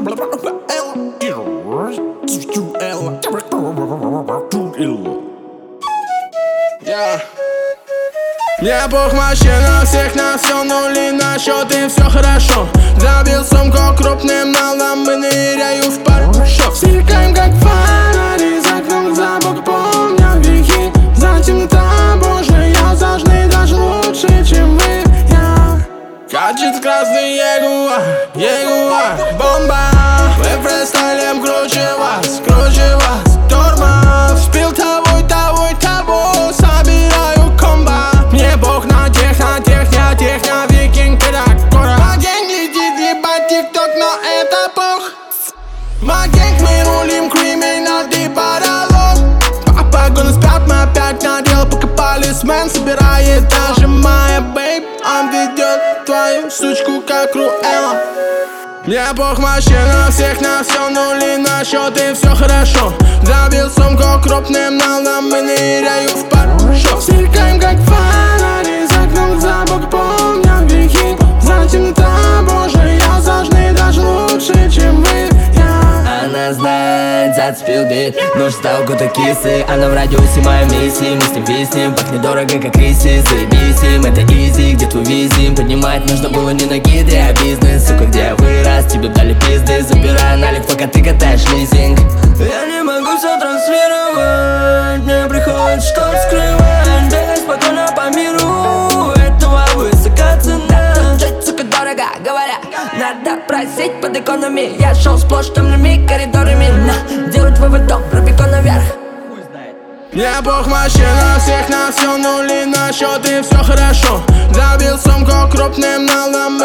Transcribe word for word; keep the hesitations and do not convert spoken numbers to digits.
Yeah. Мне пох машина, всех нас все нули на счет и все хорошо. Забил сумку крупным налом и ныряю в паршов. Сверкаем как фонари за окном, за бок помня грехи. За темнота Божия зажны даже лучше, чем вы. Я качет красный ягуар, ягуар, бомба. Мы фристайлем круче вас, круче вас. Тормоз, спил того и того и того, собираю комбо. Мне бог на техно, техня, техня, викинг, пират, гора. Магенг летит, ебать тикток, но это бог. Магенг, мы рулим, криминал, ты паралог. Папа, гона спят, мы опять на дело, пока полисмен собирает даже моя бейб. Он ведет твою сучку, как Руэлла. Мне пох машина, всех нас все нули на счет и все хорошо. Забил сумку крупным налом и ныряю в паршов. Сверкаем как фонари за окном, за бок помня грехи. За темнота Божия зажны даже лучше, чем вы. Она знает, зацепил бит, нож стал кота кисы. Она в радиусе моей миссии, мы с ним виснем. Пахнет дорого, как риси, заебись им. Это изи, где твой визим? Поднимать нужно было не на гиды, а бизнес. Сука, где я вырос, тебе дали пизды. Забирай налик, пока ты катаешь лизинг. Я не могу все транслировать, мне приходится что-то скрывать. Бегай спокойно по миру, этого высока цена. Жить, сука, дорого, говоря, надо просить под экономией. Я шел сплошь темными коридорами, на, делать вывод, дом, Рубикон наверх. Мне пох машина, всех нас все нули на счет и все хорошо. Забил сумку крупным налом